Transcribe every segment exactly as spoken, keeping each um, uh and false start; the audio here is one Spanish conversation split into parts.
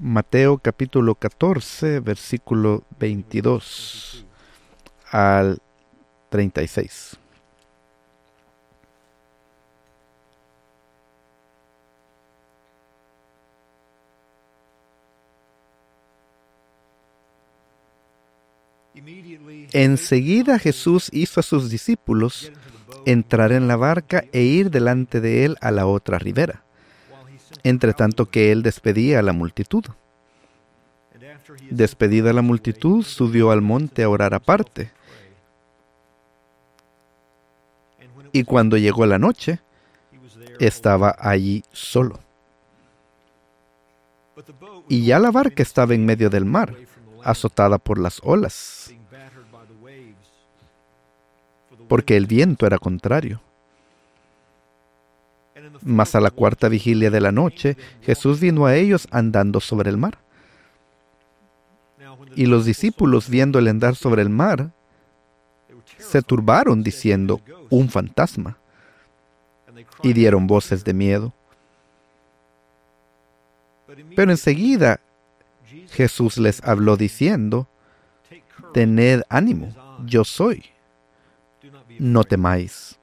Mateo capítulo catorce, versículo veintidós al treinta y seis. Enseguida Jesús hizo a sus discípulos entrar en la barca e ir delante de él a la otra ribera, entre tanto que él despedía a la multitud. Despedida la multitud, subió al monte a orar aparte. Y cuando llegó la noche, estaba allí solo. Y ya la barca estaba en medio del mar, azotada por las olas, porque el viento era contrario. Mas a la cuarta vigilia de la noche, Jesús vino a ellos andando sobre el mar. Y los discípulos, viéndole andar sobre el mar, se turbaron diciendo: un fantasma, y dieron voces de miedo. Pero enseguida Jesús les habló diciendo: tened ánimo, yo soy, no temáis.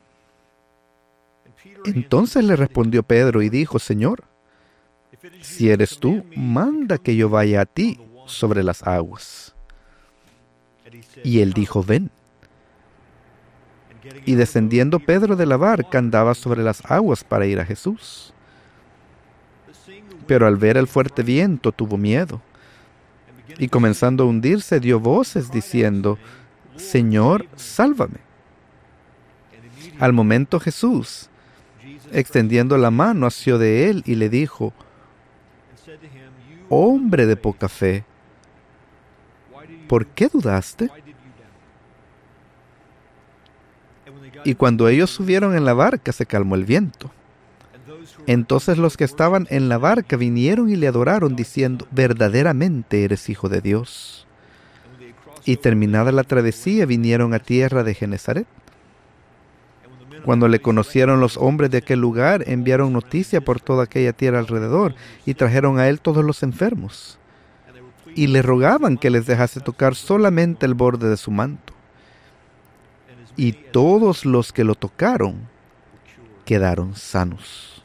Entonces le respondió Pedro y dijo: Señor, si eres tú, manda que yo vaya a ti sobre las aguas. Y él dijo: ven. Y descendiendo Pedro de la barca, andaba sobre las aguas para ir a Jesús. Pero al ver el fuerte viento tuvo miedo, y comenzando a hundirse dio voces diciendo: Señor, sálvame. Al momento Jesús, extendiendo la mano, asió de él y le dijo: hombre de poca fe, ¿por qué dudaste? Y cuando ellos subieron en la barca, se calmó el viento. Entonces los que estaban en la barca vinieron y le adoraron, diciendo: verdaderamente eres Hijo de Dios. Y terminada la travesía, vinieron a tierra de Genesaret. Cuando le conocieron los hombres de aquel lugar, enviaron noticia por toda aquella tierra alrededor, y trajeron a él todos los enfermos, y le rogaban que les dejase tocar solamente el borde de su manto. Y todos los que lo tocaron quedaron sanos.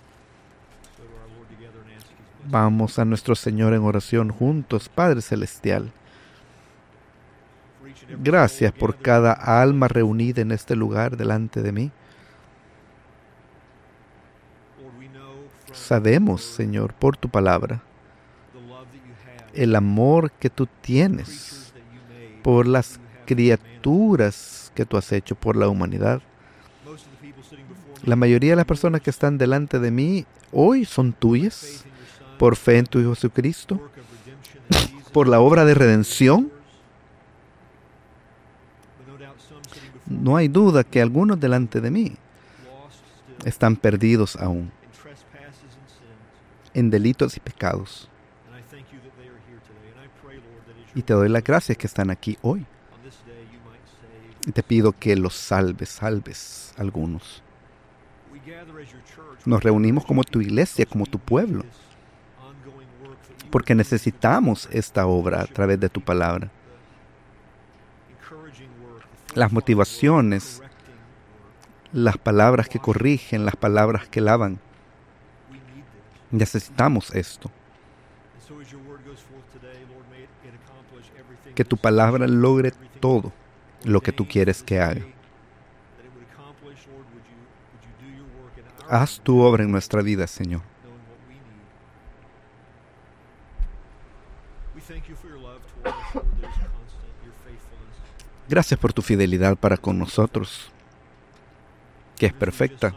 Vamos a nuestro Señor en oración juntos. Padre Celestial, gracias por cada alma reunida en este lugar delante de mí. Sabemos, Señor, por tu palabra, el amor que tú tienes por las criaturas que tú has hecho, por la humanidad. La mayoría de las personas que están delante de mí hoy son tuyas, por fe en tu Hijo Jesucristo, por la obra de redención. No hay duda que algunos delante de mí están perdidos aún en delitos y pecados. Y te doy las gracias que están aquí hoy. Y te pido que los salves, salves algunos. Nos reunimos como tu iglesia, como tu pueblo, porque necesitamos esta obra a través de tu palabra. Las motivaciones, las palabras que corrigen, las palabras que lavan. Necesitamos esto. Que tu palabra logre todo lo que tú quieres que haga. Haz tu obra en nuestra vida, Señor. Gracias por tu fidelidad para con nosotros, que es perfecta.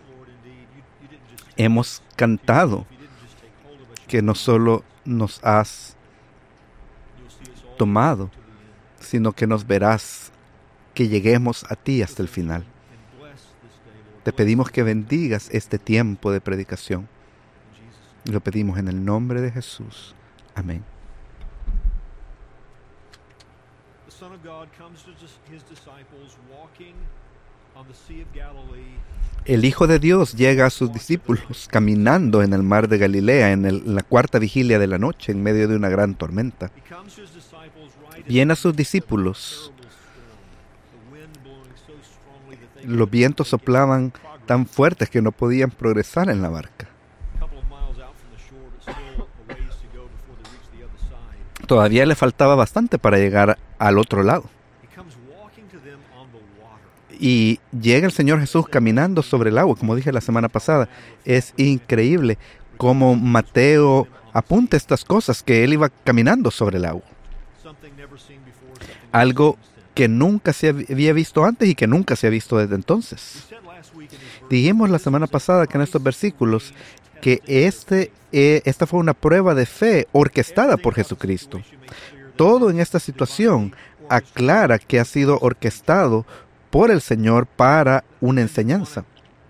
Hemos cantado que no solo nos has tomado, sino que nos verás, que lleguemos a ti hasta el final. Te pedimos que bendigas este tiempo de predicación. Lo pedimos en el nombre de Jesús. Amén. El Hijo de Dios llega a sus discípulos caminando en el mar de Galilea en, el, en la cuarta vigilia de la noche en medio de una gran tormenta. Viene a sus discípulos. Los vientos soplaban tan fuertes que no podían progresar en la barca. Todavía le faltaba bastante para llegar al otro lado. Y llega el Señor Jesús caminando sobre el agua, como dije la semana pasada. Es increíble cómo Mateo apunta estas cosas, que Él iba caminando sobre el agua. Algo que nunca se había visto antes y que nunca se ha visto desde entonces. Dijimos la semana pasada que en estos versículos que este, eh, esta fue una prueba de fe orquestada por Jesucristo. Todo en esta situación aclara que ha sido orquestado por el Señor para una enseñanza.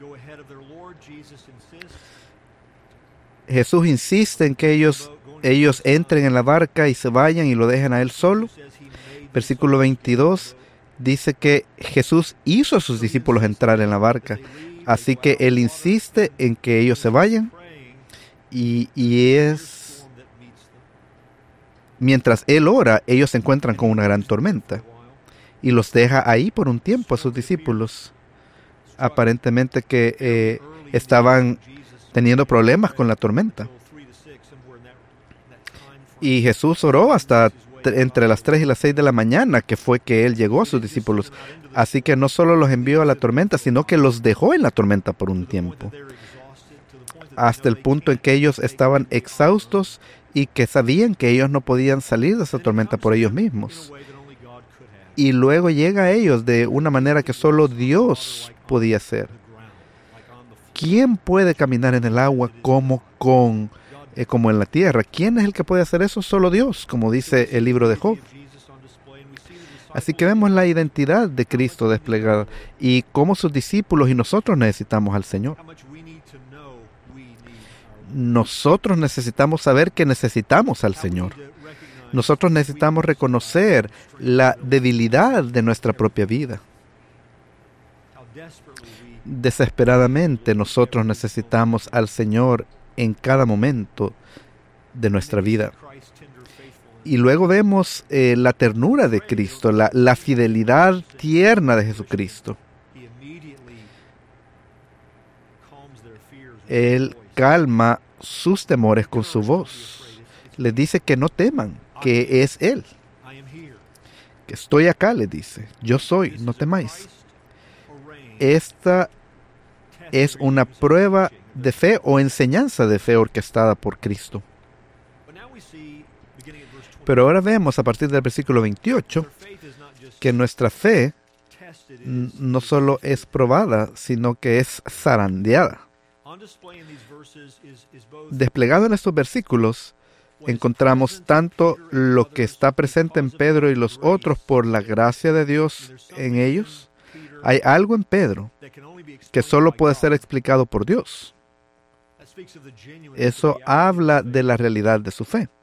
Jesús insiste en que ellos, ellos entren en la barca y se vayan y lo dejen a Él solo. Versículo veintidós dice que Jesús hizo a sus discípulos entrar en la barca. Así que Él insiste en que ellos se vayan y, y es... Mientras Él ora, ellos se encuentran con una gran tormenta. Y los deja ahí por un tiempo a sus discípulos. Aparentemente que eh, estaban teniendo problemas con la tormenta. Y Jesús oró hasta entre las tres y las seis de la mañana, que fue que Él llegó a sus discípulos. Así que no solo los envió a la tormenta, sino que los dejó en la tormenta por un tiempo. Hasta el punto en que ellos estaban exhaustos y que sabían que ellos no podían salir de esa tormenta por ellos mismos. Y luego llega a ellos de una manera que solo Dios podía hacer. ¿Quién puede caminar en el agua como, con, eh, como en la tierra? ¿Quién es el que puede hacer eso? Solo Dios, como dice el libro de Job. Así que vemos la identidad de Cristo desplegada y cómo sus discípulos y nosotros necesitamos al Señor. Nosotros necesitamos saber que necesitamos al Señor. Nosotros necesitamos reconocer la debilidad de nuestra propia vida. Desesperadamente nosotros necesitamos al Señor en cada momento de nuestra vida. Y luego vemos eh, la ternura de Cristo, la, la fidelidad tierna de Jesucristo. Él calma sus temores con su voz. Les dice que no teman, que es Él. Que estoy acá, les dice. Yo soy, no temáis. Esta es una prueba de fe o enseñanza de fe orquestada por Cristo. Pero ahora vemos a partir del versículo veintiocho que nuestra fe no solo es probada, sino que es zarandeada. Desplegado en estos versículos, encontramos tanto lo que está presente en Pedro y los otros por la gracia de Dios en ellos. Hay algo en Pedro que solo puede ser explicado por Dios. Eso habla de la realidad de su fe.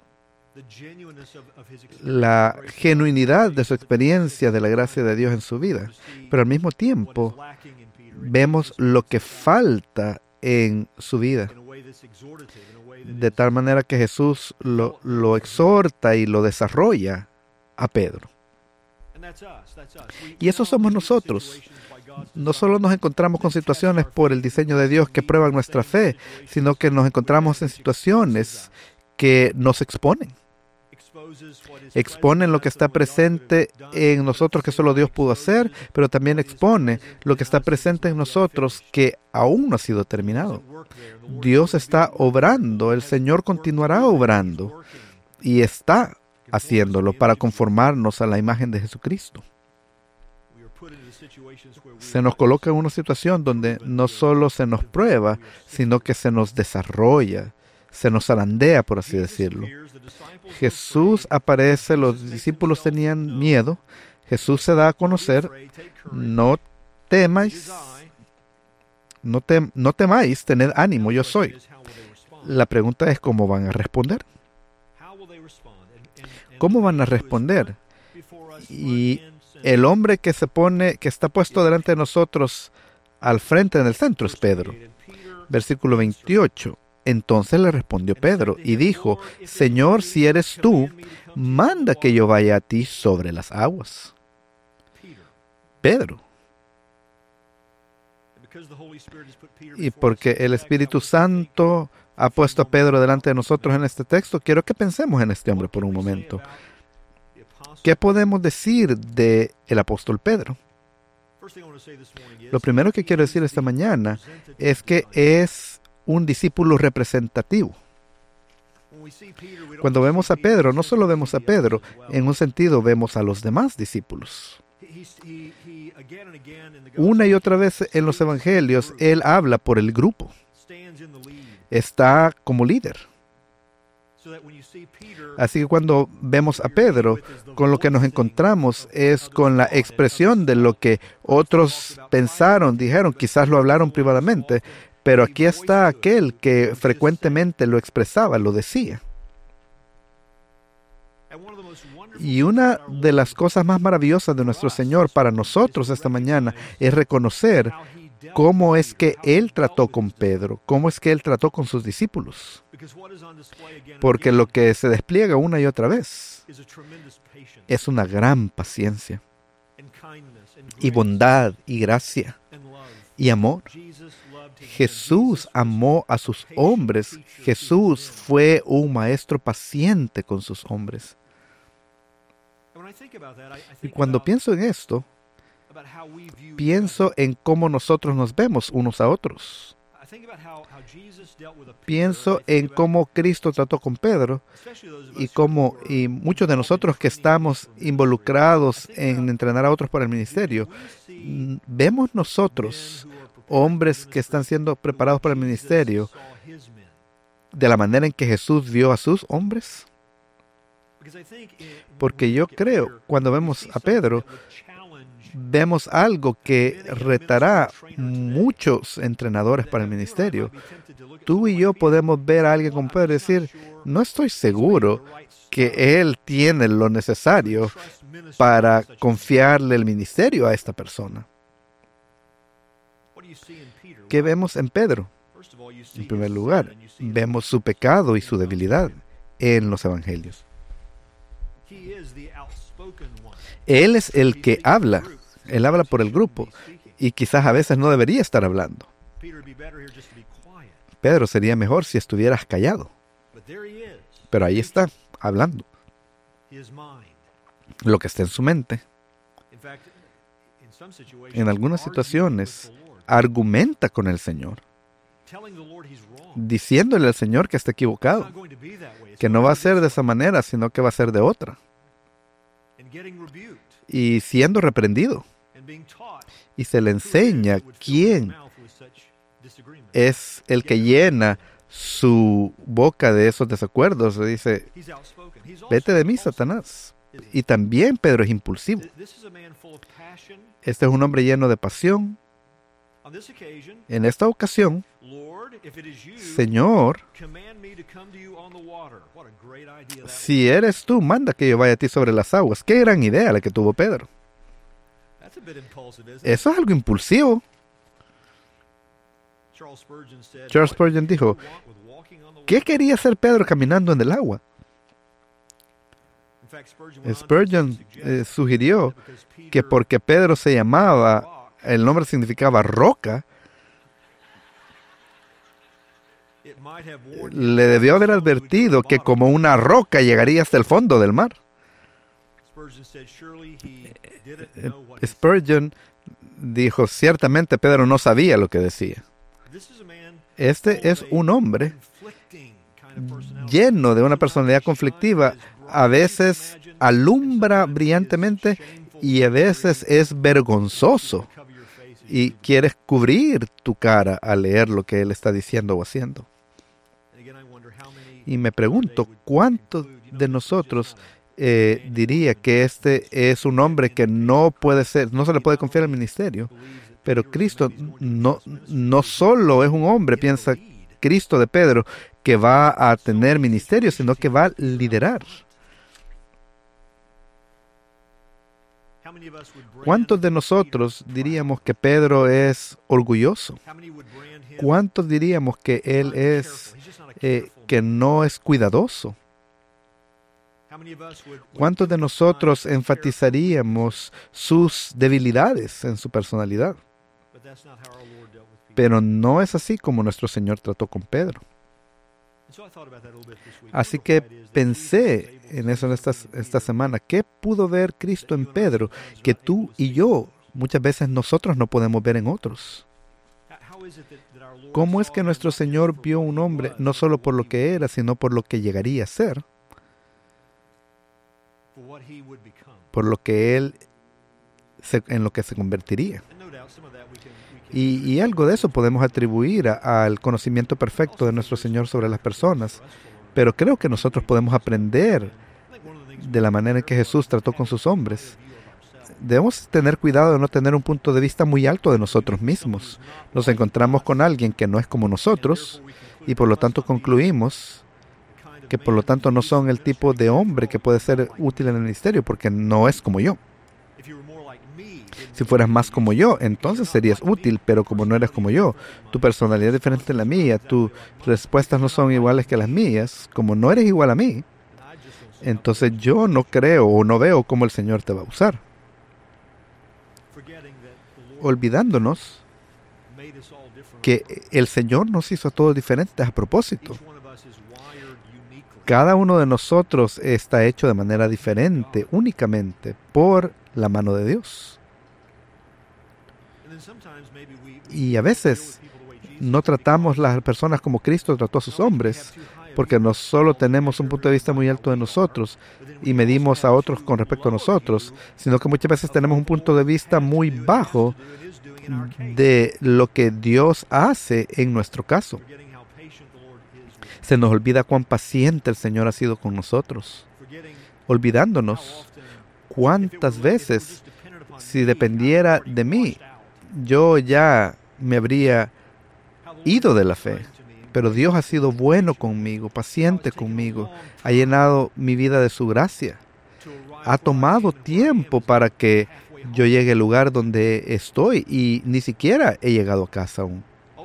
La genuinidad de su experiencia de la gracia de Dios en su vida. Pero al mismo tiempo, vemos lo que falta en su vida. De tal manera que Jesús lo, lo exhorta y lo desarrolla a Pedro. Y eso somos nosotros. No solo nos encontramos con situaciones por el diseño de Dios que prueban nuestra fe, sino que nos encontramos en situaciones que nos exponen. Exponen lo que está presente en nosotros que solo Dios pudo hacer, pero también expone lo que está presente en nosotros que aún no ha sido terminado. Dios está obrando, el Señor continuará obrando y está haciéndolo para conformarnos a la imagen de Jesucristo. Se nos coloca en una situación donde no solo se nos prueba, sino que se nos desarrolla, se nos zarandea, por así decirlo. Jesús aparece, los discípulos tenían miedo, Jesús se da a conocer, no temáis, no, tem, no temáis, tened ánimo, yo soy. La pregunta es cómo van a responder. ¿Cómo van a responder? Y El hombre que se pone, que está puesto delante de nosotros al frente en el centro es Pedro. Versículo veintiocho. Entonces le respondió Pedro y dijo: Señor, si eres tú, manda que yo vaya a ti sobre las aguas. Pedro. Y porque el Espíritu Santo ha puesto a Pedro delante de nosotros en este texto, quiero que pensemos en este hombre por un momento. ¿Qué podemos decir del apóstol Pedro? Lo primero que quiero decir esta mañana es que es un discípulo representativo. Cuando vemos a Pedro, no solo vemos a Pedro, en un sentido vemos a los demás discípulos. Una y otra vez en los evangelios, él habla por el grupo. Está como líder. Así que cuando vemos a Pedro, con lo que nos encontramos es con la expresión de lo que otros pensaron, dijeron, quizás lo hablaron privadamente, pero aquí está aquel que frecuentemente lo expresaba, lo decía. Y una de las cosas más maravillosas de nuestro Señor para nosotros esta mañana es reconocer cómo es que Él trató con Pedro, cómo es que Él trató con sus discípulos. Porque lo que se despliega una y otra vez es una gran paciencia, y bondad, y gracia, y amor. Jesús amó a sus hombres. Jesús fue un maestro paciente con sus hombres. Y cuando pienso en esto, pienso en cómo nosotros nos vemos unos a otros. Pienso en cómo Cristo trató con Pedro y cómo y muchos de nosotros que estamos involucrados en entrenar a otros para el ministerio, vemos nosotros hombres que están siendo preparados para el ministerio de la manera en que Jesús vio a sus hombres. Porque yo creo, cuando vemos a Pedro, vemos algo que retará muchos entrenadores para el ministerio. Tú y yo podemos ver a alguien como Pedro y decir, no estoy seguro que él tiene lo necesario para confiarle el ministerio a esta persona. ¿Qué vemos en Pedro? En primer lugar, vemos su pecado y su debilidad en los evangelios. Él es el que habla. Él habla por el grupo. Y quizás a veces no debería estar hablando. Pedro, sería mejor si estuvieras callado. Pero ahí está, hablando. Lo que está en su mente. En algunas situaciones, argumenta con el Señor, diciéndole al Señor que está equivocado, que no va a ser de esa manera, sino que va a ser de otra. Y siendo reprendido. Y se le enseña quién es el que llena su boca de esos desacuerdos. Se dice, vete de mí, Satanás. Y también Pedro es impulsivo. Este es un hombre lleno de pasión. En esta ocasión, Señor, si eres tú, manda que yo vaya a ti sobre las aguas. Qué gran idea la que tuvo Pedro. Eso es algo impulsivo. Charles Spurgeon dijo, ¿qué quería hacer Pedro caminando en el agua? Spurgeon eh, sugirió que porque Pedro se llamaba, el nombre significaba roca, le debió haber advertido que como una roca llegaría hasta el fondo del mar. Spurgeon dijo, ciertamente Pedro no sabía lo que decía. Este es un hombre lleno de una personalidad conflictiva. A veces alumbra brillantemente y a veces es vergonzoso. Y quieres cubrir tu cara al leer lo que él está diciendo o haciendo. Y me pregunto, ¿cuántos de nosotros eh, diría que este es un hombre que no puede ser, no se le puede confiar al ministerio? Pero Cristo no, no solo es un hombre, piensa Cristo de Pedro, que va a tener ministerio, sino que va a liderar. ¿Cuántos de nosotros diríamos que Pedro es orgulloso? ¿Cuántos diríamos que él es eh, que no es cuidadoso? ¿Cuántos de nosotros enfatizaríamos sus debilidades en su personalidad? Pero no es así como nuestro Señor trató con Pedro. Así que pensé en eso en esta, esta semana. ¿Qué pudo ver Cristo en Pedro que tú y yo, muchas veces nosotros no podemos ver en otros? ¿Cómo es que nuestro Señor vio un hombre no solo por lo que era, sino por lo que llegaría a ser? Por lo que Él, se, en lo que se convertiría. Y, y algo de eso podemos atribuir a, al conocimiento perfecto de nuestro Señor sobre las personas. Pero creo que nosotros podemos aprender de la manera en que Jesús trató con sus hombres. Debemos tener cuidado de no tener un punto de vista muy alto de nosotros mismos. Nos encontramos con alguien que no es como nosotros y por lo tanto concluimos que por lo tanto no son el tipo de hombre que puede ser útil en el ministerio porque no es como yo. Si fueras más como yo, entonces serías útil, pero como no eres como yo, tu personalidad es diferente a la mía, tus respuestas no son iguales que las mías, como no eres igual a mí, entonces yo no creo o no veo cómo el Señor te va a usar. Olvidándonos que el Señor nos hizo a todos diferentes a propósito. Cada uno de nosotros está hecho de manera diferente, únicamente por la mano de Dios. Y a veces no tratamos a las personas como Cristo trató a sus hombres, porque no solo tenemos un punto de vista muy alto de nosotros y medimos a otros con respecto a nosotros, sino que muchas veces tenemos un punto de vista muy bajo de lo que Dios hace en nuestro caso. Se nos olvida cuán paciente el Señor ha sido con nosotros, olvidándonos cuántas veces, si dependiera de mí, yo ya me habría ido de la fe. Pero Dios ha sido bueno conmigo, paciente conmigo, ha llenado mi vida de su gracia. Ha tomado tiempo para que yo llegue al lugar donde estoy y ni siquiera he llegado a casa aún.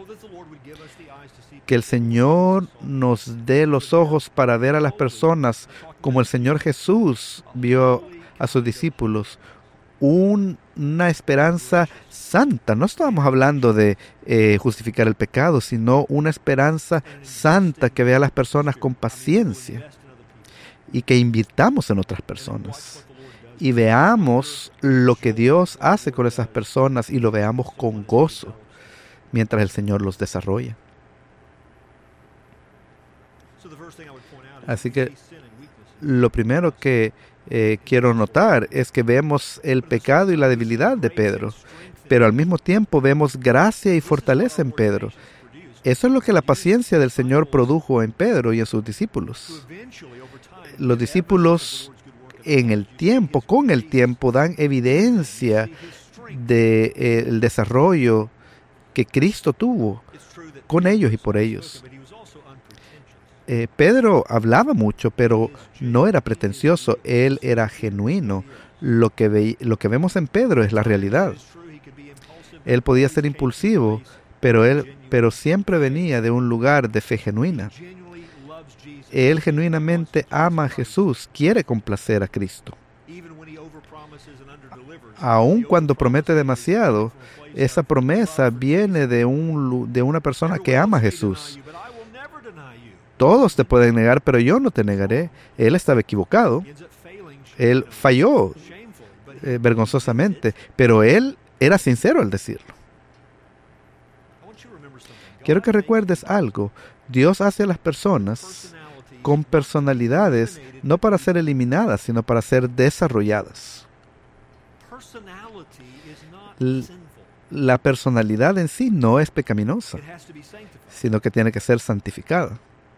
Que el Señor nos dé los ojos para ver a las personas como el Señor Jesús vio a sus discípulos. Un, una esperanza santa. No estábamos hablando de eh, justificar el pecado, sino una esperanza santa que vea a las personas con paciencia y que invitamos en otras personas. Y veamos lo que Dios hace con esas personas y lo veamos con gozo mientras el Señor los desarrolla. Así que lo primero que eh, quiero notar es que vemos el pecado y la debilidad de Pedro, pero al mismo tiempo vemos gracia y fortaleza en Pedro. Eso es lo que la paciencia del Señor produjo en Pedro y en sus discípulos. Los discípulos en el tiempo, con el tiempo, dan evidencia del eh, desarrollo que Cristo tuvo con ellos y por ellos. Eh, Pedro hablaba mucho, pero no era pretencioso. Él era genuino. Lo que, ve, lo que vemos en Pedro es la realidad. Él podía ser impulsivo, pero, él, pero siempre venía de un lugar de fe genuina. Él genuinamente ama a Jesús, quiere complacer a Cristo. Aun cuando promete demasiado, esa promesa viene de, un, de una persona que ama a Jesús. Todos te pueden negar, pero yo no te negaré. Él estaba equivocado. Él falló eh, vergonzosamente, pero él era sincero al decirlo. Quiero que recuerdes algo. Dios hace a las personas con personalidades no para ser eliminadas, sino para ser desarrolladas. L- la personalidad en sí no es pecaminosa, sino que tiene que ser santificada.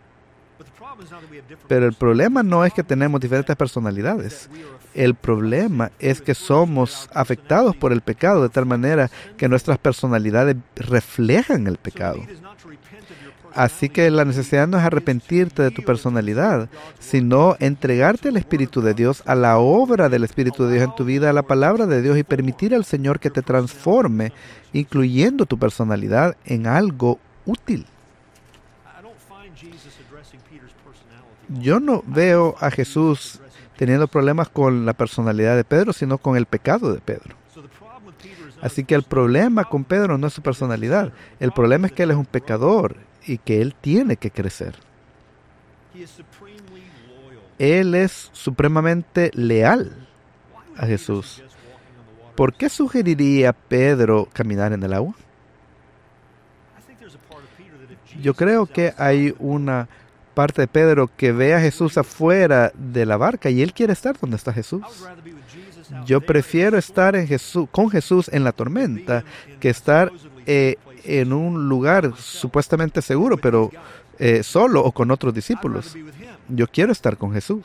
Pero el problema no es que tenemos diferentes personalidades. El problema es que somos afectados por el pecado de tal manera que nuestras personalidades reflejan el pecado. Así que la necesidad no es arrepentirte de tu personalidad, sino entregarte al Espíritu de Dios, a la obra del Espíritu de Dios en tu vida, a la palabra de Dios, y permitir al Señor que te transforme, incluyendo tu personalidad, en algo útil. Yo no veo a Jesús teniendo problemas con la personalidad de Pedro, sino con el pecado de Pedro. Así que el problema con Pedro no es su personalidad. El problema es que él es un pecador y que él tiene que crecer. Él es supremamente leal a Jesús. ¿Por qué sugeriría a Pedro caminar en el agua? Yo creo que hay una parte de Pedro que ve a Jesús afuera de la barca y él quiere estar donde está Jesús. Yo prefiero estar en Jesús, con Jesús en la tormenta que estar eh, en un lugar supuestamente seguro, pero eh, solo o con otros discípulos. Yo quiero estar con Jesús.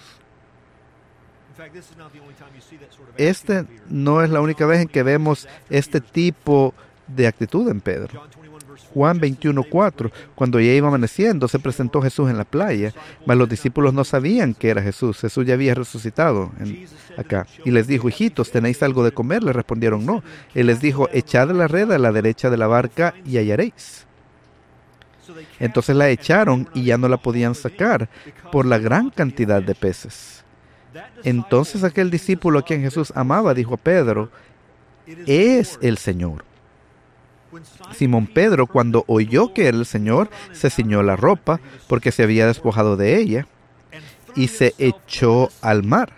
Este no es la única vez en que vemos este tipo de actitud en Pedro. Juan veintiuno cuatro, cuando ya iba amaneciendo, se presentó Jesús en la playa, mas los discípulos no sabían que era Jesús. Jesús ya había resucitado en, acá. Y les dijo, hijitos, ¿tenéis algo de comer? Le respondieron, no. Él les dijo, echad la red a la derecha de la barca y hallaréis. Entonces la echaron y ya no la podían sacar por la gran cantidad de peces. Entonces aquel discípulo a quien Jesús amaba dijo a Pedro, es el Señor. Simón Pedro, cuando oyó que era el Señor, se ciñó la ropa porque se había despojado de ella y se echó al mar.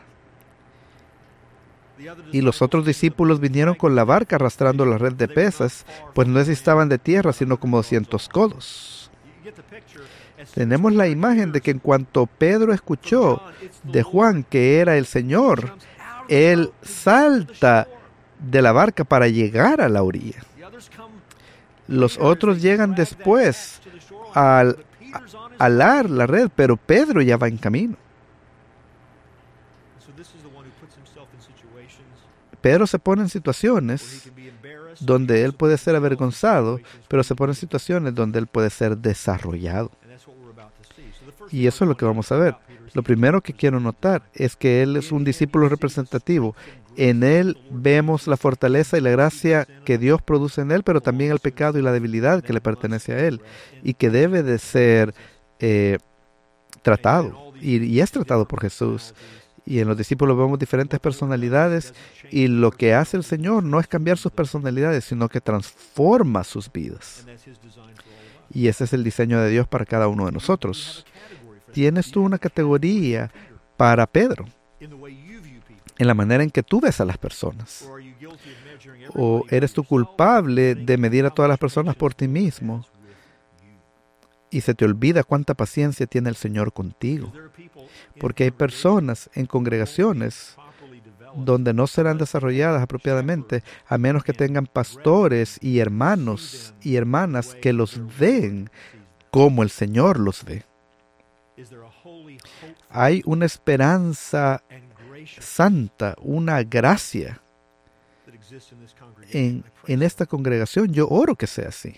Y los otros discípulos vinieron con la barca arrastrando la red de peces, pues no estaban de tierra, sino como doscientos codos. Tenemos la imagen de que en cuanto Pedro escuchó de Juan que era el Señor, él salta de la barca para llegar a la orilla. Los otros llegan después al alar la red, pero Pedro ya va en camino. Pedro se pone en situaciones donde él puede ser avergonzado, pero se pone en situaciones donde él puede ser desarrollado. Y eso es lo que vamos a ver. Lo primero que quiero notar es que él es un discípulo representativo. En él vemos la fortaleza y la gracia que Dios produce en él, pero también el pecado y la debilidad que le pertenece a él y que debe de ser eh, tratado. Y, y es tratado por Jesús. Y en los discípulos vemos diferentes personalidades y lo que hace el Señor no es cambiar sus personalidades, sino que transforma sus vidas. Y ese es el diseño de Dios para cada uno de nosotros. ¿Tienes tú una categoría para Pedro en la manera en que tú ves a las personas? ¿O eres tú culpable de medir a todas las personas por ti mismo? Y se te olvida cuánta paciencia tiene el Señor contigo. Porque hay personas en congregaciones donde no serán desarrolladas apropiadamente a menos que tengan pastores y hermanos y hermanas que los ven como el Señor los ve. Hay una esperanza santa, una gracia en, en esta congregación. Yo oro que sea así.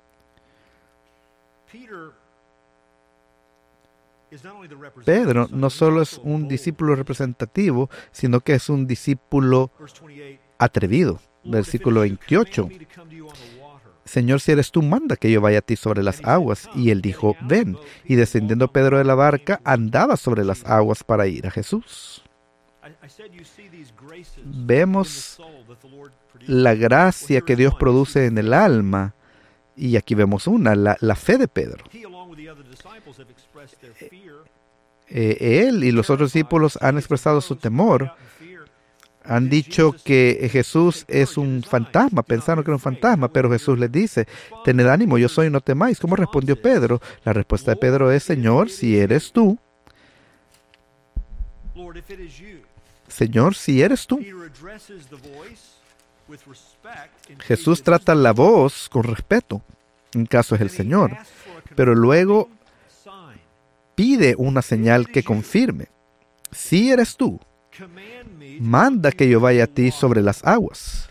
Pedro no solo es un discípulo representativo, sino que es un discípulo atrevido. Versículo veintiocho. Señor, si eres tú, manda que yo vaya a ti sobre las aguas. Y él dijo, ven. Y descendiendo Pedro de la barca, andaba sobre las aguas para ir a Jesús. Vemos la gracia que Dios produce en el alma. Y aquí vemos una, la, la fe de Pedro. Eh, él y los otros discípulos han expresado su temor. Han dicho que Jesús es un fantasma, pensaron que era un fantasma, pero Jesús les dice, tened ánimo, yo soy, no temáis. ¿Cómo respondió Pedro? La respuesta de Pedro es, Señor, si eres tú. Señor, si eres tú. Jesús trata la voz con respeto, en caso es el Señor, pero luego pide una señal que confirme. Si eres tú, manda que yo vaya a ti sobre las aguas.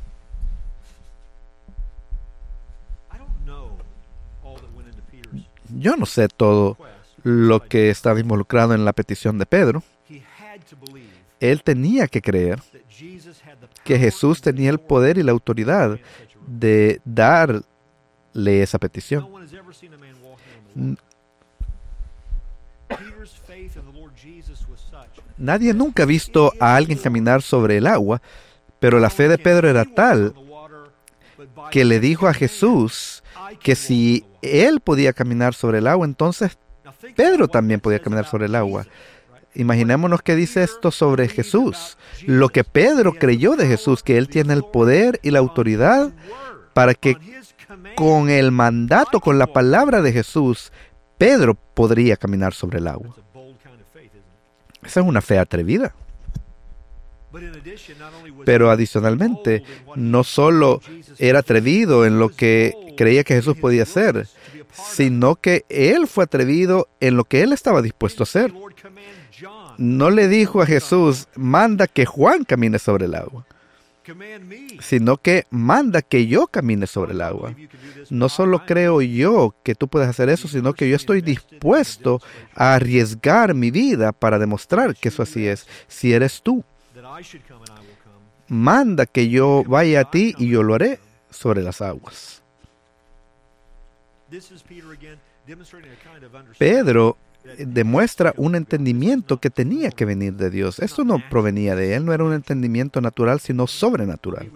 Yo no sé todo lo que estaba involucrado en la petición de Pedro. Él tenía que creer que Jesús tenía el poder y la autoridad de darle esa petición. Nadie nunca ha visto a alguien caminar sobre el agua, pero la fe de Pedro era tal que le dijo a Jesús que si él podía caminar sobre el agua, entonces Pedro también podía caminar sobre el agua. Imaginémonos que dice esto sobre Jesús. Lo que Pedro creyó de Jesús, que él tiene el poder y la autoridad para que con el mandato, con la palabra de Jesús, Pedro podría caminar sobre el agua. Esa es una fe atrevida. Pero adicionalmente, no solo era atrevido en lo que creía que Jesús podía hacer, sino que él fue atrevido en lo que él estaba dispuesto a hacer. No le dijo a Jesús, manda que Juan camine sobre el agua, sino que manda que yo camine sobre el agua. No solo creo yo que tú puedes hacer eso, sino que yo estoy dispuesto a arriesgar mi vida para demostrar que eso así es. Si eres tú, manda que yo vaya a ti y yo lo haré sobre las aguas. Pedro demuestra un entendimiento que tenía que venir de Dios. Esto no provenía de él, no era un entendimiento natural, sino sobrenatural.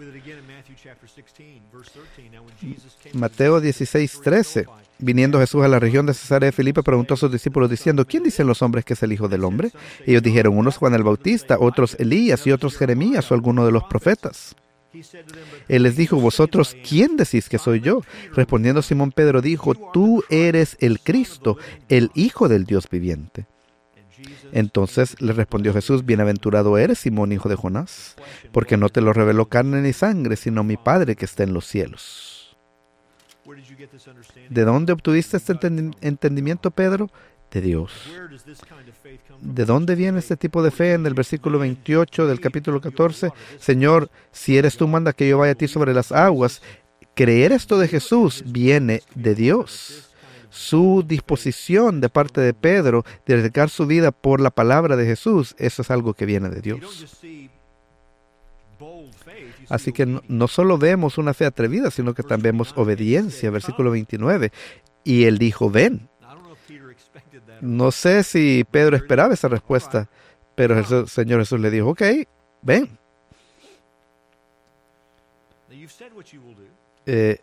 Mateo dieciséis, trece. Viniendo Jesús a la región de Cesarea de Filipe, preguntó a sus discípulos diciendo, ¿quién dicen los hombres que es el Hijo del Hombre? Ellos dijeron, unos Juan el Bautista, otros Elías y otros Jeremías o alguno de los profetas. Él les dijo, ¿vosotros quién decís que soy yo? Respondiendo Simón Pedro dijo, tú eres el Cristo, el Hijo del Dios viviente. Entonces le respondió Jesús, bienaventurado eres, Simón, hijo de Jonás, porque no te lo reveló carne ni sangre, sino mi Padre que está en los cielos. ¿De dónde obtuviste este entendimiento, Pedro? De Dios. ¿De dónde viene este tipo de fe? En el versículo veintiocho del capítulo catorce, Señor, si eres tú, manda que yo vaya a ti sobre las aguas. Creer esto de Jesús viene de Dios. Su disposición de parte de Pedro de dedicar su vida por la palabra de Jesús, eso es algo que viene de Dios. Así que no, no solo vemos una fe atrevida, sino que también vemos obediencia. Versículo veintinueve. Y él dijo, ven. No sé si Pedro esperaba esa respuesta, pero el Señor Jesús le dijo, ok, ven. Eh,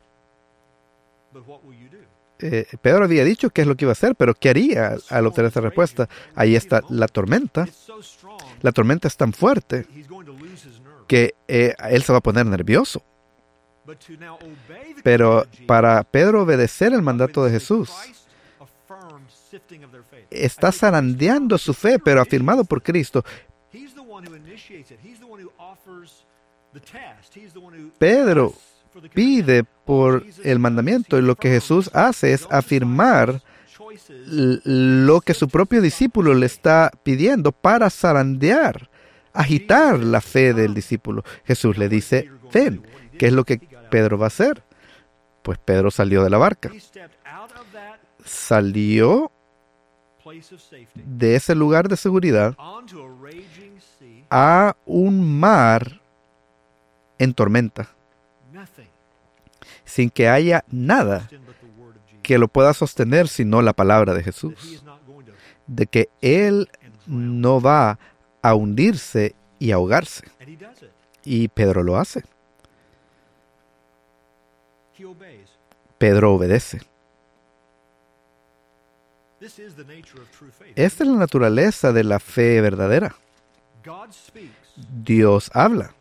eh, Pedro había dicho qué es lo que iba a hacer, pero ¿qué haría al obtener esta respuesta? Ahí está la tormenta. La tormenta es tan fuerte que eh, él se va a poner nervioso. Pero para Pedro obedecer el mandato de Jesús, está zarandeando su fe, pero afirmado por Cristo. Pedro pide por el mandamiento y lo que Jesús hace es afirmar lo que su propio discípulo le está pidiendo para zarandear, agitar la fe del discípulo. Jesús le dice, ven. ¿Qué es lo que Pedro va a hacer? Pues Pedro salió de la barca. Salió de ese lugar de seguridad a un mar en tormenta, sin que haya nada que lo pueda sostener sino la palabra de Jesús, de que Él no va a hundirse y ahogarse. Y Pedro lo hace. Pedro obedece. Esta es la naturaleza de la fe verdadera. Dios habla.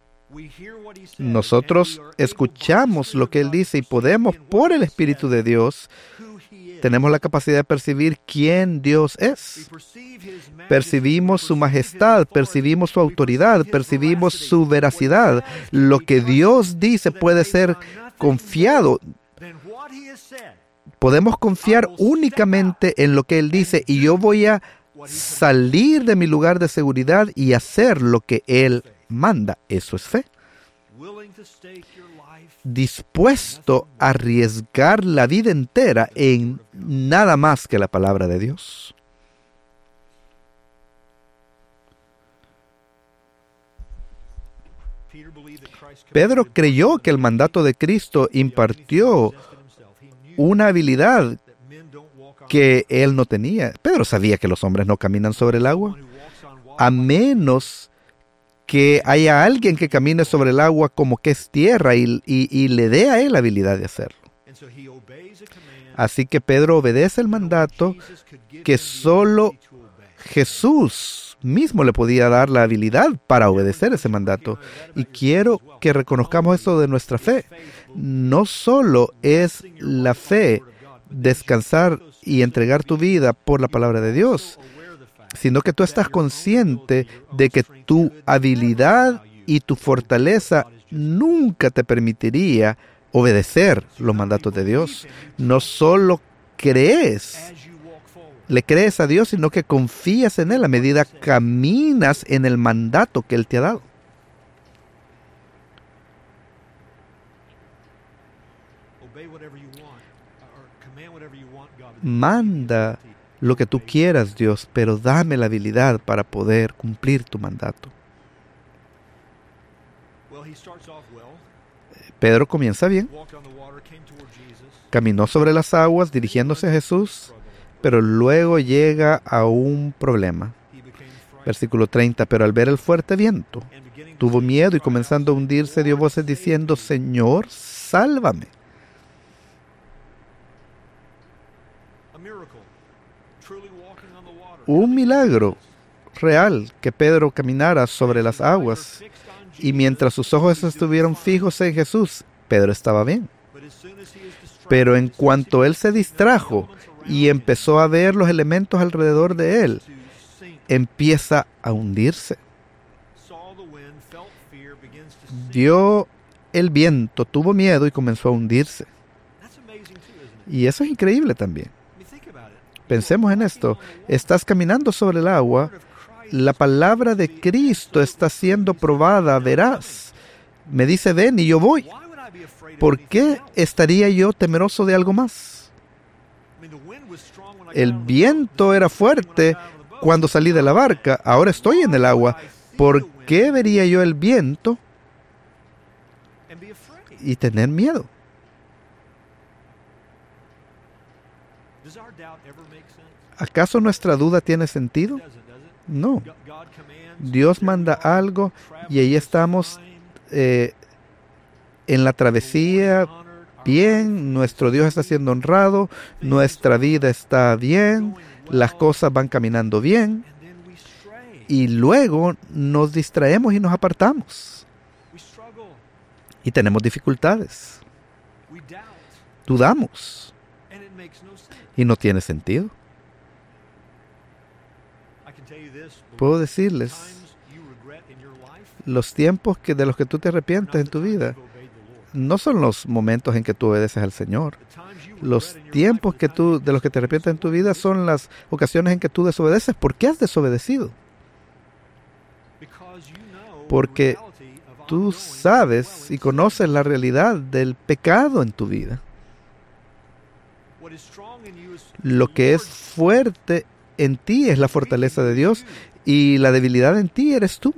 Nosotros escuchamos lo que Él dice y podemos, por el Espíritu de Dios, tenemos la capacidad de percibir quién Dios es. Percibimos su majestad, percibimos su autoridad, percibimos su veracidad. Lo que Dios dice puede ser confiado. Podemos confiar únicamente en lo que Él dice y yo voy a salir de mi lugar de seguridad y hacer lo que Él manda. Eso es fe. dispuesto a arriesgar la vida entera en nada más que la palabra de Dios. Pedro creyó que el mandato de Cristo impartió una habilidad que él no tenía. Pedro sabía que los hombres no caminan sobre el agua, a menos que haya alguien que camine sobre el agua como que es tierra y, y, y le dé a él la habilidad de hacerlo. Así que Pedro obedece el mandato que solo Jesús mismo le podía dar la habilidad para obedecer ese mandato. Y quiero que reconozcamos esto de nuestra fe. No solo es la fe descansar y entregar tu vida por la palabra de Dios, sino que tú estás consciente de que tu habilidad y tu fortaleza nunca te permitiría obedecer los mandatos de Dios. No solo crees, le crees a Dios, sino que confías en Él a medida que caminas en el mandato que Él te ha dado. Manda lo que tú quieras, Dios, pero dame la habilidad para poder cumplir tu mandato. Pedro comienza bien. Caminó sobre las aguas dirigiéndose a Jesús, pero luego llega a un problema. Versículo treinta, pero al ver el fuerte viento, tuvo miedo y comenzando a hundirse dio voces diciendo, Señor, sálvame. Un milagro real que Pedro caminara sobre las aguas y mientras sus ojos estuvieron fijos en Jesús, Pedro estaba bien. Pero en cuanto él se distrajo y empezó a ver los elementos alrededor de él, empieza a hundirse. Vio el viento, tuvo miedo y comenzó a hundirse. Y eso es increíble también. Pensemos en esto. Estás caminando sobre el agua. La palabra de Cristo está siendo probada, veraz. Me dice, ven y yo voy. ¿Por qué estaría yo temeroso de algo más? El viento era fuerte cuando salí de la barca. Ahora estoy en el agua. ¿Por qué vería yo el viento y tener miedo? ¿Acaso nuestra duda tiene sentido? No. Dios manda algo y ahí estamos eh, en la travesía bien, nuestro Dios está siendo honrado, nuestra vida está bien, las cosas van caminando bien y luego nos distraemos y nos apartamos y tenemos dificultades. Dudamos y no tiene sentido. Puedo decirles, los tiempos que de los que tú te arrepientes en tu vida no son los momentos en que tú obedeces al Señor. Los tiempos que tú de los que te arrepientes en tu vida son las ocasiones en que tú desobedeces. ¿Por qué has desobedecido? Porque tú sabes y conoces la realidad del pecado en tu vida. Lo que es fuerte en ti es la fortaleza de Dios y la debilidad en ti eres tú.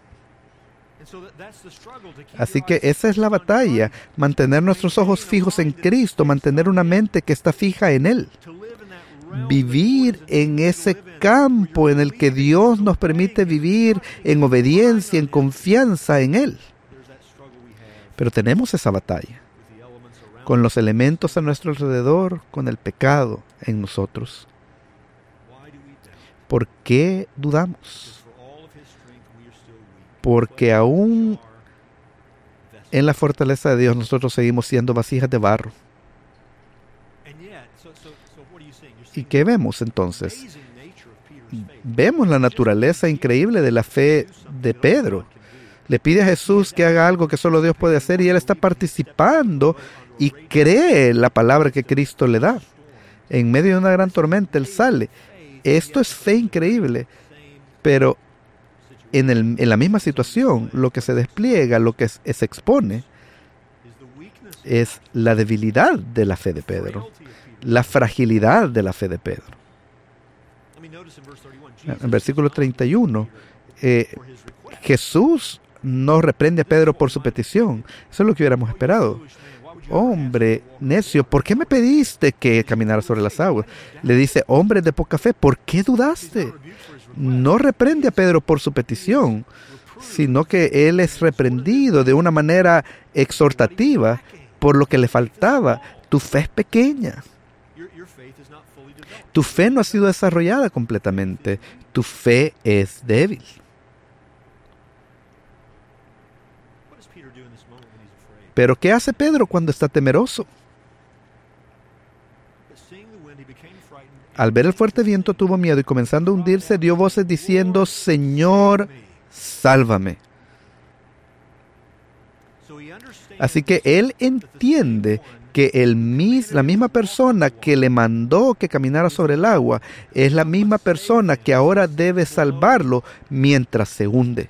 Así que esa es la batalla, mantener nuestros ojos fijos en Cristo, mantener una mente que está fija en Él. Vivir en ese campo en el que Dios nos permite vivir en obediencia, en confianza en Él. Pero tenemos esa batalla con los elementos a nuestro alrededor, con el pecado en nosotros. ¿Por qué dudamos? Porque aún en la fortaleza de Dios nosotros seguimos siendo vasijas de barro. ¿Y qué vemos entonces? Vemos la naturaleza increíble de la fe de Pedro. Le pide a Jesús que haga algo que solo Dios puede hacer y él está participando y cree la palabra que Cristo le da. En medio de una gran tormenta él sale. Esto es fe increíble, pero en, el, en la misma situación, lo que se despliega, lo que es, se expone, es la debilidad de la fe de Pedro, la fragilidad de la fe de Pedro. En versículo treinta y uno, eh, Jesús no reprende a Pedro por su petición. Eso es lo que hubiéramos esperado. Hombre necio, ¿por qué me pediste que caminara sobre las aguas? Le dice, hombre de poca fe, ¿por qué dudaste? No reprende a Pedro por su petición, sino que él es reprendido de una manera exhortativa por lo que le faltaba. Tu fe es pequeña. Tu fe no ha sido desarrollada completamente. Tu fe es débil. Pero ¿qué hace Pedro cuando está temeroso? Al ver el fuerte viento tuvo miedo y comenzando a hundirse dio voces diciendo, Señor, sálvame. Así que él entiende que el mis, la misma persona que le mandó que caminara sobre el agua es la misma persona que ahora debe salvarlo mientras se hunde.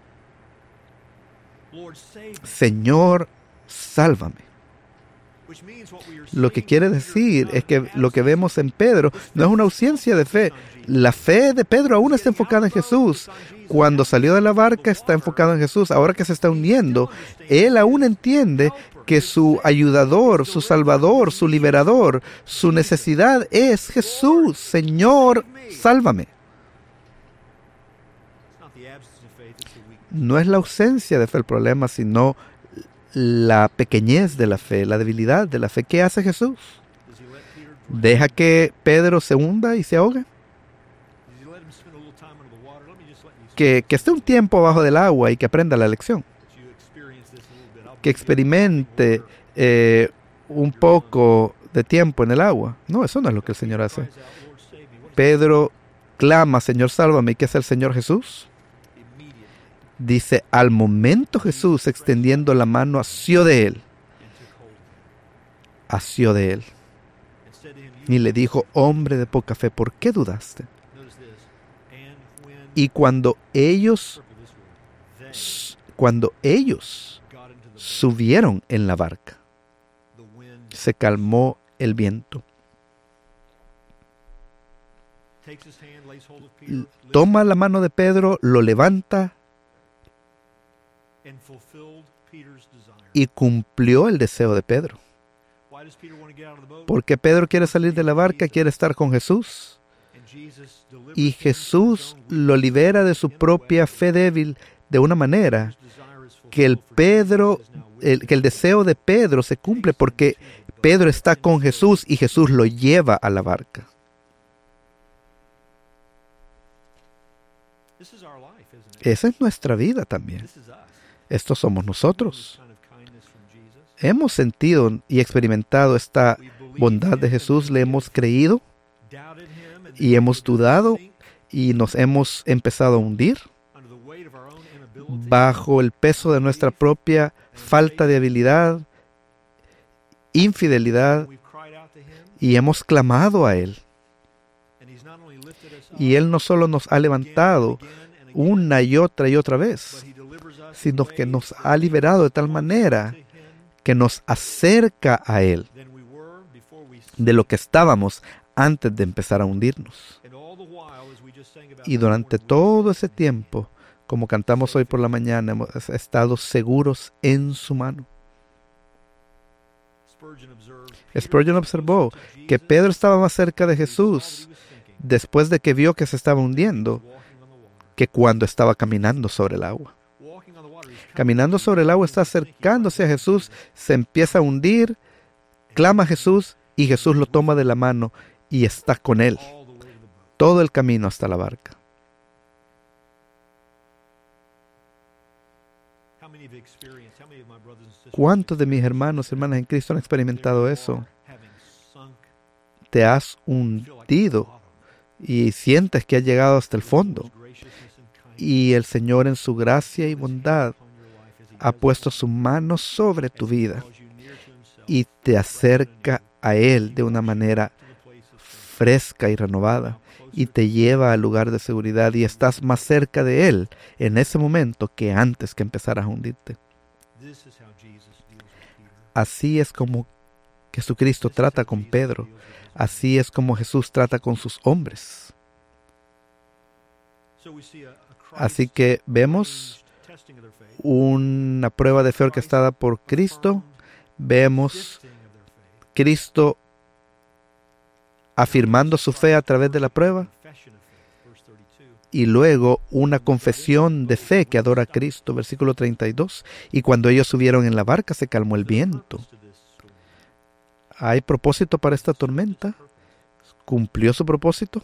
Señor, sálvame. Lo que quiere decir es que lo que vemos en Pedro no es una ausencia de fe. La fe de Pedro aún está enfocada en Jesús. Cuando salió de la barca está enfocado en Jesús. Ahora que se está hundiendo, él aún entiende que su ayudador, su salvador, su liberador, su necesidad es Jesús. Señor, sálvame. No es la ausencia de fe el problema, sino la pequeñez de la fe, la debilidad de la fe. ¿Qué hace Jesús? ¿Deja que Pedro se hunda y se ahogue? Que, que esté un tiempo abajo del agua y que aprenda la lección. Que experimente eh, un poco de tiempo en el agua. No, eso no es lo que el Señor hace. Pedro clama, Señor, sálvame. ¿Y qué es el Señor Jesús? Dice, al momento Jesús, extendiendo la mano, asió de él. Asió de él. Y le dijo, hombre de poca fe, ¿por qué dudaste? Y cuando ellos, cuando ellos subieron en la barca, se calmó el viento. Toma la mano de Pedro, lo levanta y cumplió el deseo de Pedro. Porque Pedro quiere salir de la barca, quiere estar con Jesús. Y Jesús lo libera de su propia fe débil de una manera que el Pedro, el, que el deseo de Pedro se cumple porque Pedro está con Jesús y Jesús lo lleva a la barca. Esa es nuestra vida también. Estos somos nosotros. Hemos sentido y experimentado esta bondad de Jesús, le hemos creído y hemos dudado y nos hemos empezado a hundir bajo el peso de nuestra propia falta de habilidad, infidelidad, y hemos clamado a Él. Y Él no solo nos ha levantado una y otra y otra vez, sino que nos ha liberado de tal manera que nos acerca a Él de lo que estábamos antes de empezar a hundirnos. Y durante todo ese tiempo, como cantamos hoy por la mañana, hemos estado seguros en su mano. Spurgeon observó que Pedro estaba más cerca de Jesús después de que vio que se estaba hundiendo que cuando estaba caminando sobre el agua. Caminando sobre el agua está acercándose a Jesús, se empieza a hundir, clama a Jesús y Jesús lo toma de la mano y está con él todo el camino hasta la barca. ¿Cuántos de mis hermanos y hermanas en Cristo han experimentado eso? Te has hundido y sientes que has llegado hasta el fondo. Y el Señor en su gracia y bondad ha puesto su mano sobre tu vida y te acerca a Él de una manera fresca y renovada. y te lleva al lugar de seguridad y estás más cerca de Él en ese momento que antes que empezaras a hundirte. Así es como Jesucristo trata con Pedro. Así es como Jesús trata con sus hombres. Así que vemos una prueba de fe orquestada por Cristo. Vemos Cristo afirmando su fe a través de la prueba. Y luego una confesión de fe que adora a Cristo. Versículo treinta y dos. Y cuando ellos subieron en la barca se calmó el viento. ¿Hay propósito para esta tormenta? ¿Cumplió su propósito?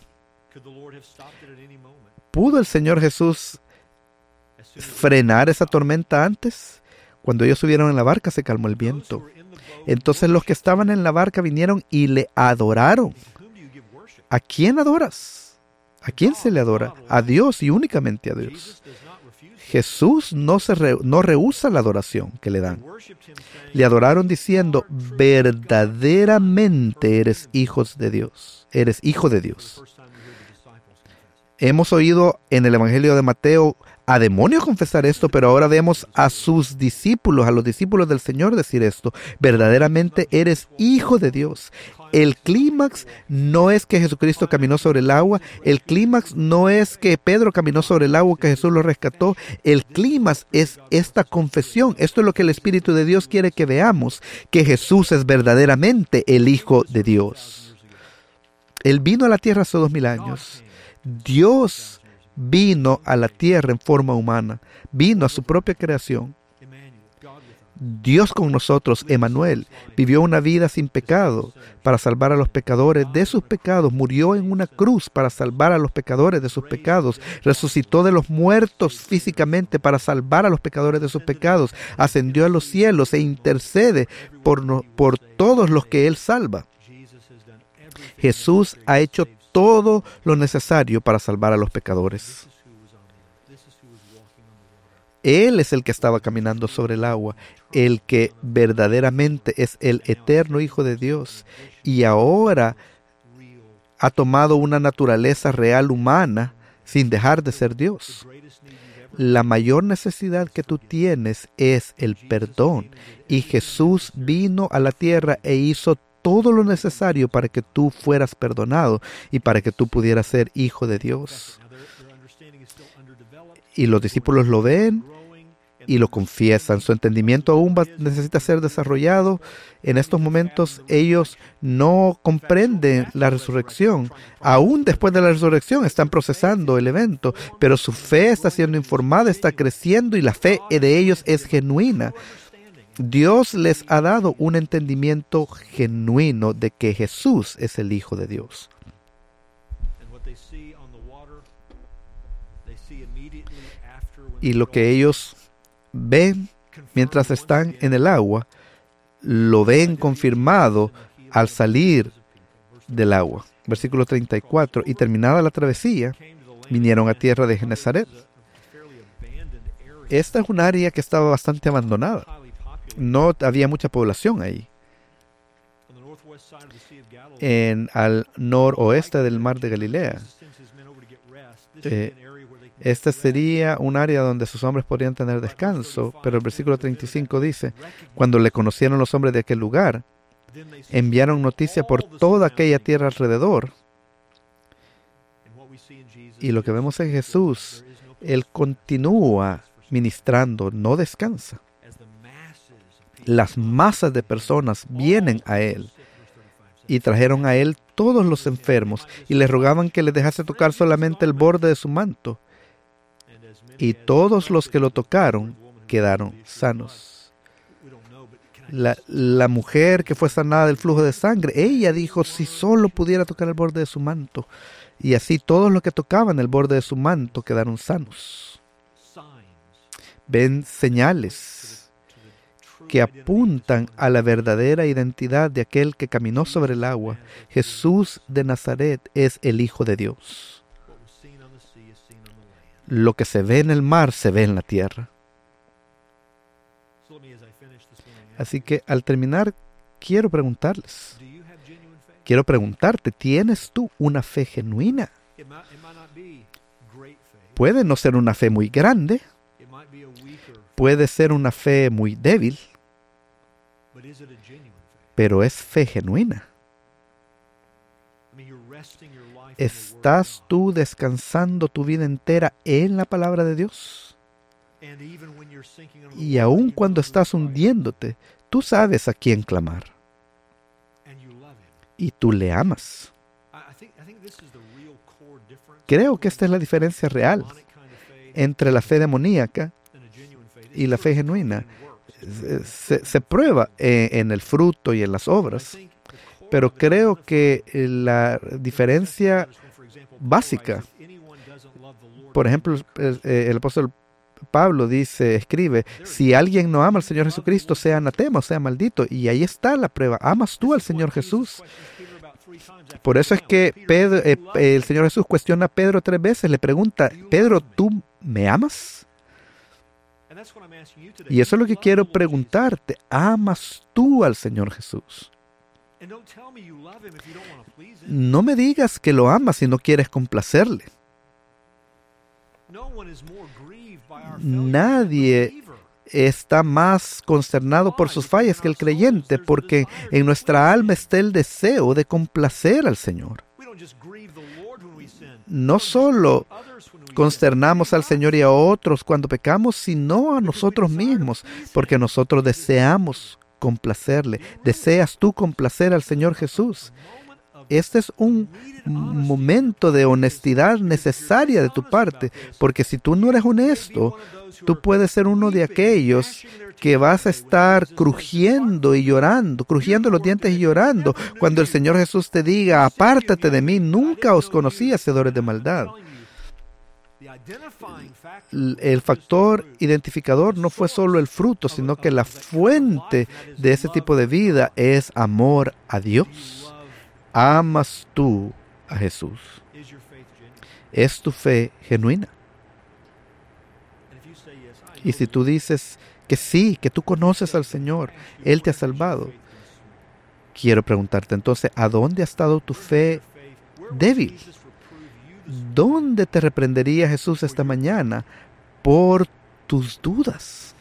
¿Pudo el Señor Jesús frenar esa tormenta antes? Cuando ellos subieron en la barca se calmó el viento. Entonces los que estaban en la barca vinieron y le adoraron. ¿A quién adoras? ¿A quién se le adora? A Dios y únicamente a Dios. Jesús no, se re, no rehúsa la adoración que le dan. Le adoraron diciendo, verdaderamente eres hijos de Dios. Eres hijo de Dios. Hemos oído en el Evangelio de Mateo a demonios confesar esto, pero ahora vemos a sus discípulos, a los discípulos del Señor decir esto. Verdaderamente eres hijo de Dios. El clímax no es que Jesucristo caminó sobre el agua. El clímax no es que Pedro caminó sobre el agua, que Jesús lo rescató. El clímax es esta confesión. Esto es lo que el Espíritu de Dios quiere que veamos, que Jesús es verdaderamente el Hijo de Dios. Él vino a la tierra hace dos mil años. Dios vino a la tierra en forma humana. Vino a su propia creación. Dios con nosotros, Emmanuel, vivió una vida sin pecado para salvar a los pecadores de sus pecados. Murió en una cruz para salvar a los pecadores de sus pecados. Resucitó de los muertos físicamente para salvar a los pecadores de sus pecados. Ascendió a los cielos e intercede por, no, por todos los que Él salva. Jesús ha hecho todo lo necesario para salvar a los pecadores. Él es el que estaba caminando sobre el agua, el que verdaderamente es el eterno Hijo de Dios, y ahora ha tomado una naturaleza real humana sin dejar de ser Dios. La mayor necesidad que tú tienes es el perdón, y Jesús vino a la tierra e hizo todo lo necesario para que tú fueras perdonado y para que tú pudieras ser hijo de Dios. Y los discípulos lo ven y lo confiesan. Su entendimiento aún va, necesita ser desarrollado. En estos momentos ellos no comprenden la resurrección. Aún después de la resurrección están procesando el evento, pero su fe está siendo informada, está creciendo y la fe de ellos es genuina. Dios les ha dado un entendimiento genuino de que Jesús es el Hijo de Dios. Y lo que ellos ven mientras están en el agua, lo ven confirmado al salir del agua. Versículo treinta y cuatro. Y terminada la travesía, vinieron a tierra de Genesaret. Esta es un área que estaba bastante abandonada. No había mucha población ahí. En, al noroeste del mar de Galilea. Eh, Esta sería un área donde sus hombres podrían tener descanso, pero el versículo treinta y cinco dice, cuando le conocieron los hombres de aquel lugar, enviaron noticia por toda aquella tierra alrededor. Y lo que vemos en Jesús, Él continúa ministrando, no descansa. Las masas de personas vienen a Él y trajeron a Él todos los enfermos y le rogaban que les dejase tocar solamente el borde de su manto. Y todos los que lo tocaron quedaron sanos. La, la mujer que fue sanada del flujo de sangre, ella dijo, si solo pudiera tocar el borde de su manto. Y así todos los que tocaban el borde de su manto quedaron sanos. Ven señales que apuntan a la verdadera identidad de aquel que caminó sobre el agua. Jesús de Nazaret es el Hijo de Dios. Lo que se ve en el mar se ve en la tierra. Así que al terminar, quiero preguntarles, quiero preguntarte, ¿tienes tú una fe genuina Puede no ser una fe muy grande, puede ser una fe muy débil, pero es fe genuina. ¿Estás tú descansando tu vida entera en la palabra de Dios? Y aun cuando estás hundiéndote, tú sabes a quién clamar. Y tú le amas. Creo que esta es la diferencia real entre la fe demoníaca y la fe genuina. Se, se prueba en, en el fruto y en las obras, pero creo que la diferencia básica, por ejemplo, el, el apóstol Pablo dice, escribe, si alguien no ama al Señor Jesucristo, sea anatema o sea maldito. Y ahí está la prueba. ¿Amas tú al Señor Jesús? Por eso es que Pedro, eh, el Señor Jesús cuestiona a Pedro tres veces. Le pregunta, Pedro, ¿tú me amas? Y eso es lo que quiero preguntarte. ¿Amas tú al Señor Jesús? No me digas que lo amas si no quieres complacerle. Nadie está más consternado por sus fallas que el creyente, porque en nuestra alma está el deseo de complacer al Señor. No solo consternamos al Señor y a otros cuando pecamos, sino a nosotros mismos, porque nosotros deseamos complacerle. ¿Deseas tú complacer al Señor Jesús? Este es un momento de honestidad necesaria de tu parte, porque si tú no eres honesto, tú puedes ser uno de aquellos que vas a estar crujiendo y llorando, crujiendo los dientes y llorando, cuando el Señor Jesús te diga, apártate de mí, nunca os conocí, hacedores de maldad. El factor identificador no fue solo el fruto, sino que la fuente de ese tipo de vida es amor a Dios. ¿Amas tú a Jesús? ¿Es tu fe genuina? Y si tú dices que sí, que tú conoces al Señor, Él te ha salvado, quiero preguntarte entonces, ¿a dónde ha estado tu fe débil? ¿Dónde te reprendería Jesús esta mañana por tus dudas?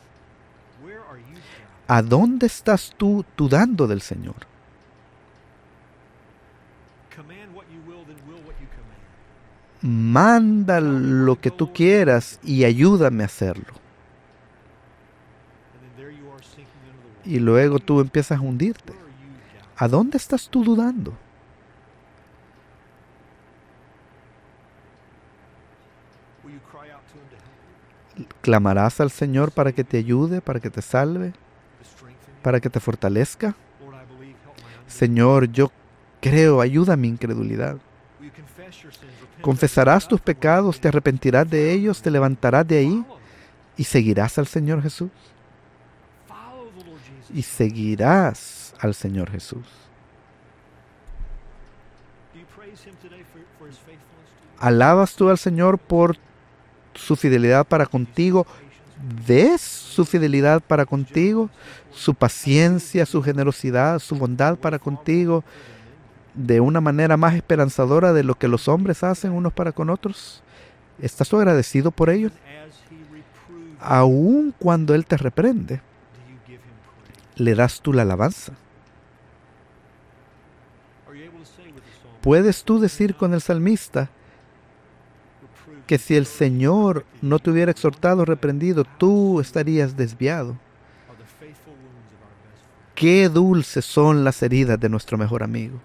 ¿A dónde estás tú dudando del Señor? Manda lo que tú quieras y ayúdame a hacerlo. Y luego tú empiezas a hundirte. ¿A dónde estás tú dudando? ¿Clamarás al Señor para que te ayude, para que te salve, para que te fortalezca? Señor, yo creo, ayuda a mi incredulidad. Confesarás tus pecados, te arrepentirás de ellos, te levantarás de ahí y seguirás al Señor Jesús. Y seguirás al Señor Jesús. ¿Alabas tú al Señor por su fidelidad para contigo? ¿Ves su fidelidad para contigo? ¿Su paciencia, su generosidad, su bondad para contigo de una manera más esperanzadora de lo que los hombres hacen unos para con otros? ¿Estás tú agradecido por ello? Aun cuando Él te reprende, ¿le das tú la alabanza? ¿Puedes tú decir con el salmista que si el Señor no te hubiera exhortado o reprendido, tú estarías desviado? Qué dulces son las heridas de nuestro mejor amigo.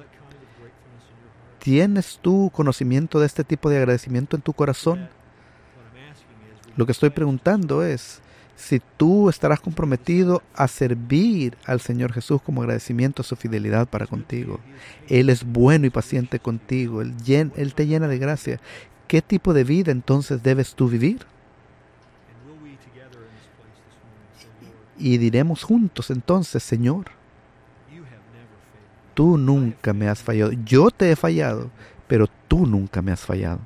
¿Tienes tú conocimiento de este tipo de agradecimiento en tu corazón? Lo que estoy preguntando es si tú estarás comprometido a servir al Señor Jesús como agradecimiento a su fidelidad para contigo. Él es bueno y paciente contigo. Él, llen, Él te llena de gracia. ¿Qué tipo de vida entonces debes tú vivir? Y diremos juntos entonces, Señor, tú nunca me has fallado. Yo te he fallado, pero tú nunca me has fallado.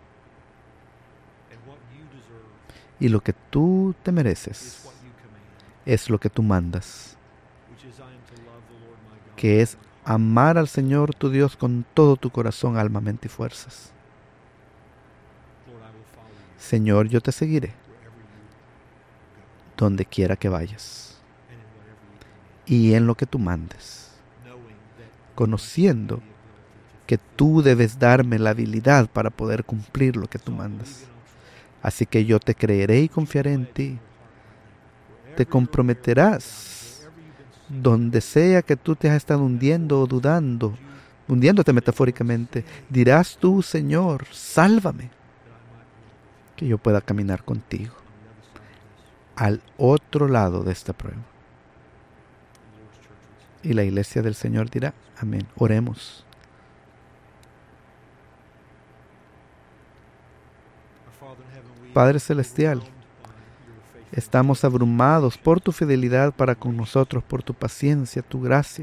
Y lo que tú te mereces es lo que tú mandas, que es amar al Señor tu Dios con todo tu corazón, alma, mente y fuerzas. Señor, yo te seguiré donde quiera que vayas y en lo que tú mandes, conociendo que tú debes darme la habilidad para poder cumplir lo que tú mandas. Así que yo te creeré y confiaré en ti. Te comprometerás donde sea que tú te has estado hundiendo o dudando, hundiéndote metafóricamente. Dirás tú, Señor, sálvame, que yo pueda caminar contigo al otro lado de esta prueba. Y la iglesia del Señor dirá, amén. Oremos. Padre Celestial, estamos abrumados por tu fidelidad para con nosotros, por tu paciencia, tu gracia.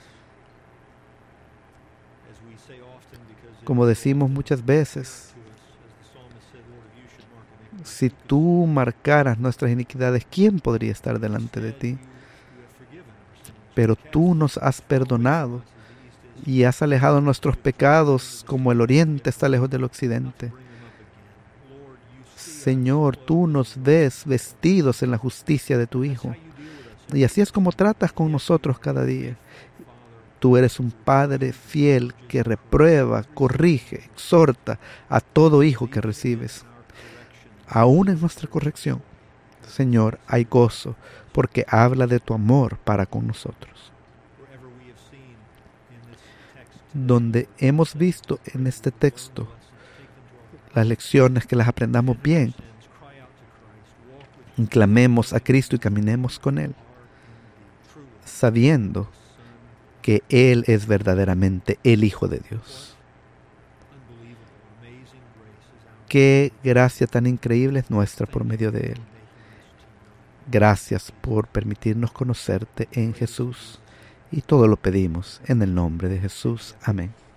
Como decimos muchas veces, si tú marcaras nuestras iniquidades, ¿quién podría estar delante de ti? Pero tú nos has perdonado y has alejado nuestros pecados como el oriente está lejos del occidente. Señor, tú nos ves vestidos en la justicia de tu Hijo. Y así es como tratas con nosotros cada día. Tú eres un Padre fiel que reprueba, corrige, exhorta a todo hijo que recibes. Aún en nuestra corrección, Señor, hay gozo, porque habla de tu amor para con nosotros. Donde hemos visto en este texto las lecciones, que las aprendamos bien, clamemos a Cristo y caminemos con Él, sabiendo que Él es verdaderamente el Hijo de Dios. Qué gracia tan increíble es nuestra por medio de Él. Gracias por permitirnos conocerte en Jesús, y todo lo pedimos en el nombre de Jesús. Amén.